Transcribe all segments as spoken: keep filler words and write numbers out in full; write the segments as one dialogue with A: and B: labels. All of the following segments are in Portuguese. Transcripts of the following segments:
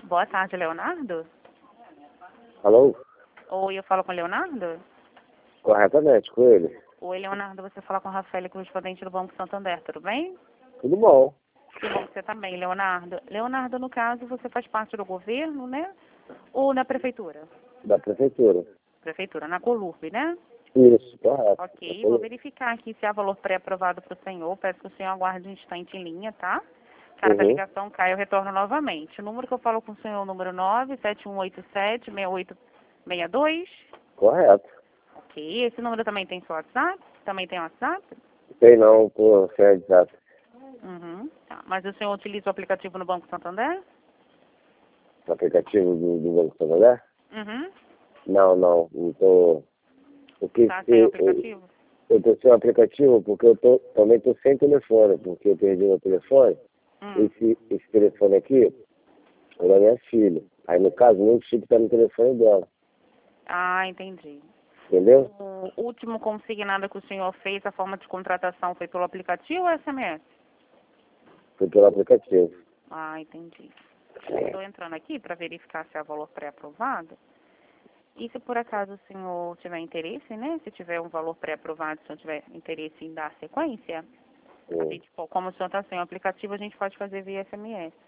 A: Boa tarde, Leonardo.
B: Alô?
A: Oi, eu falo com o Leonardo?
B: Corretamente, com ele.
A: Oi, Leonardo, você fala com a Rafaela, correspondente do Banco Santander, tudo bem?
B: Tudo bom?
A: Que bom que você tá bem, Leonardo. Leonardo, no caso, você faz parte do governo, né? Ou na prefeitura?
B: Da prefeitura.
A: Prefeitura, na Colurb, né?
B: Isso, correto.
A: Ok, vou verificar aqui se há valor pré-aprovado para o senhor. Peço que o senhor aguarde um instante em linha, tá? Caso a
B: Uhum.
A: ligação caia, eu retorno novamente. O número que eu falo com o senhor é o número nove sete um oito sete, seis oito seis dois.
B: Correto.
A: Ok, esse número também tem seu WhatsApp? Também tem WhatsApp?
B: Sei não, por ser exato.
A: Uhum. Tá. Mas o senhor utiliza o aplicativo no Banco Santander?
B: O aplicativo do, do Banco Santander?
A: Uhum.
B: Não, não. Não tô. Porque
A: Tá sem o
B: eu, eu,
A: aplicativo?
B: eu tô sem o aplicativo porque eu tô, também tô sem telefone, porque eu perdi meu telefone.
A: Hum.
B: Esse, esse telefone aqui é da minha filha. Aí no caso, meu chip tá no telefone dela.
A: Ah, entendi.
B: Entendeu?
A: O último consignado que o senhor fez, a forma de contratação foi pelo aplicativo ou S M S?
B: Foi pelo aplicativo.
A: Ah, entendi. Estou entrando aqui para verificar se há valor pré-aprovado. E se por acaso o senhor tiver interesse, né? Se tiver um valor pré-aprovado, se o senhor tiver interesse em dar sequência, a
B: Hum.
A: gente, pô, como o senhor está sem o aplicativo, a gente pode fazer via S M S.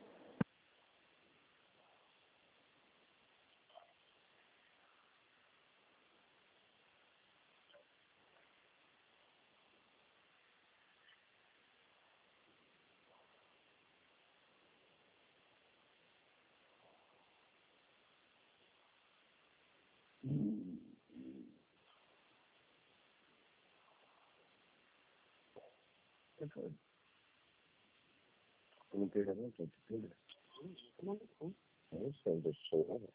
B: Não tem nada, não tem nada. Não sei, deixa eu ver.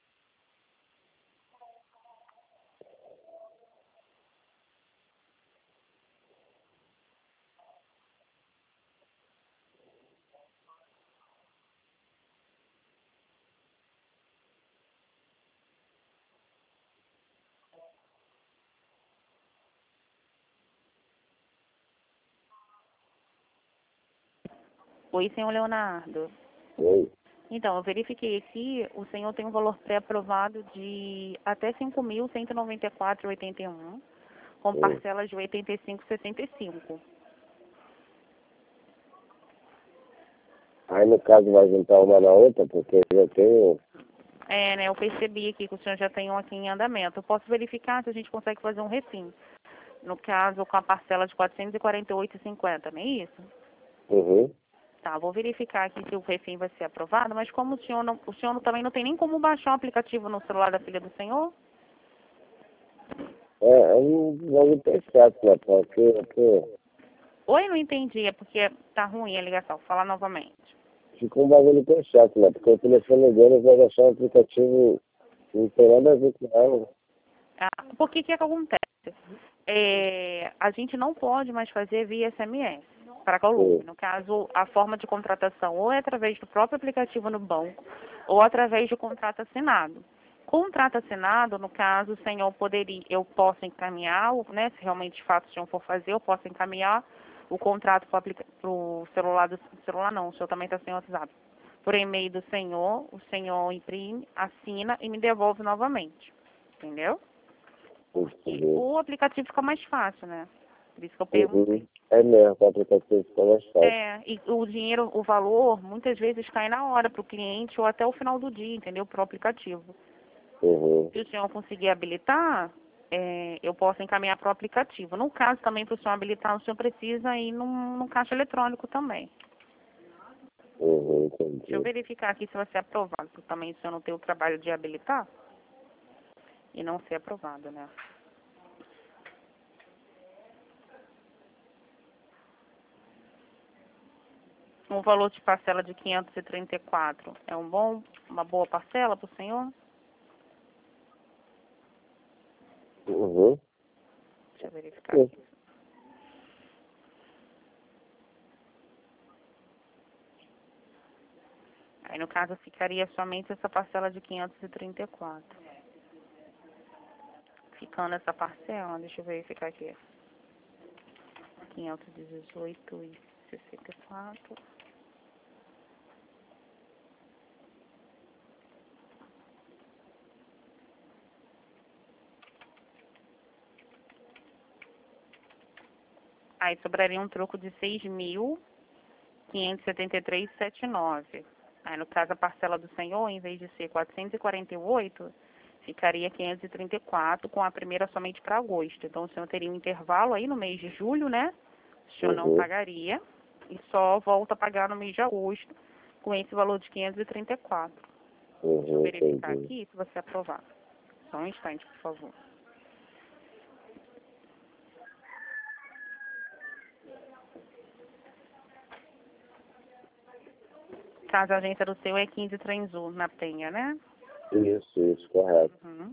A: Oi, senhor Leonardo.
B: Oi.
A: Então, eu verifiquei aqui, o senhor tem um valor pré-aprovado de até cinco mil cento e noventa e quatro reais e oitenta e um centavos, com
B: Hum.
A: parcelas de oitenta e cinco reais e sessenta e cinco centavos.
B: Aí no caso vai juntar uma na outra, porque eu já tenho.
A: É, né, eu percebi aqui que o senhor já tem um aqui em andamento. Eu posso verificar se a gente consegue fazer um refim. No caso, com a parcela de quatrocentos e quarenta e oito reais e cinquenta centavos, não é isso?
B: Uhum.
A: Tá, vou verificar aqui se o refim vai ser aprovado, mas como o senhor, não, o senhor não- também não tem nem como baixar o aplicativo no celular da filha do senhor?
B: É, é um jogo pesado, né? Porque, porque
A: Oi, não entendi, é porque tá ruim a ligação. Fala novamente.
B: ficou um bagulho tão chato, né? Porque o telefone dele vai baixar um aplicativo, não tem nada a ver com ela.
A: Ah, por que que acontece? É, a gente não pode mais fazer via S M S para a Columb.
B: Hum.
A: No caso, a forma de contratação ou é através do próprio aplicativo no banco ou através de contrato assinado. Contrato assinado, no caso, o senhor poderia, eu posso encaminhar, né, se realmente de fato o senhor for fazer, eu posso encaminhar o contrato para o celular do celular não, o senhor também está sem WhatsApp. Por e-mail do senhor, o senhor imprime, assina e me devolve novamente. Entendeu? Porque
B: Uhum.
A: o aplicativo fica mais fácil, né? Por isso que eu
B: Uhum.
A: perguntei.
B: É mesmo, o aplicativo fica mais fácil.
A: É, e o dinheiro, o valor, muitas vezes cai na hora para o cliente ou até o final do dia, entendeu? Para o aplicativo.
B: Uhum.
A: Se o senhor conseguir habilitar, é, eu posso encaminhar para o aplicativo. No caso também, para o senhor habilitar, o senhor precisa ir num, num caixa eletrônico também.
B: Uhum,
A: Deixa eu
B: entendi.
A: verificar aqui se vai ser aprovado, porque também o senhor não tem o trabalho de habilitar e não ser aprovado, né? Um valor de parcela de quinhentos e trinta e quatro é um bom, uma boa parcela para o senhor?
B: Uhum.
A: Deixa eu verificar
B: Sim.
A: aqui. Aí, no caso, ficaria somente essa parcela de quinhentos e trinta e quatro. Ficando essa parcela, deixa eu verificar aqui. quinhentos e dezoito e sessenta e quatro. Aí sobraria um troco de seis mil quinhentos e setenta e três vírgula setenta e nove. Aí, no caso, a parcela do senhor, em vez de ser quatrocentos e quarenta e oito, ficaria quinhentos e trinta e quatro, com a primeira somente para agosto. Então, o senhor teria um intervalo aí no mês de julho, né? O senhor não
B: Uhum.
A: pagaria e só volta a pagar no mês de agosto com esse valor de quinhentos e trinta e quatro. Deixa eu
B: Uhum,
A: verificar
B: entendi.
A: aqui se você aprovar. Só um instante, por favor. Caso a agência do seu é quinze Transul, na Penha, né?
B: Isso, isso, correto.
A: Uhum.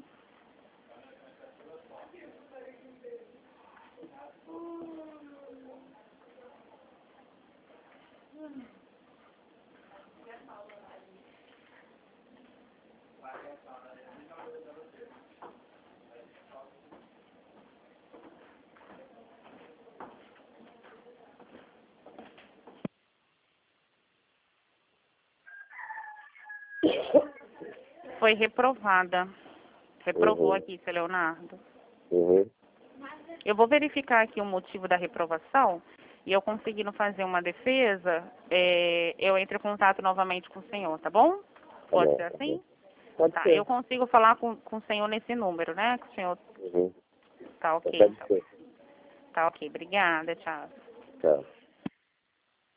A: Foi reprovada. Reprovou
B: Uhum.
A: aqui, seu Leonardo.
B: Uhum.
A: Eu vou verificar aqui o motivo da reprovação e eu conseguindo fazer uma defesa, é, eu entro em contato novamente com o senhor, tá bom?
B: Tá
A: Pode
B: bom,
A: ser
B: tá
A: assim?
B: bom. Pode
A: Tá,
B: ser.
A: eu consigo falar com, com o senhor nesse número, né? Que o senhor
B: Uhum.
A: tá ok,
B: Pode
A: então.
B: ser.
A: Tá ok, obrigada, tchau.
B: Tá.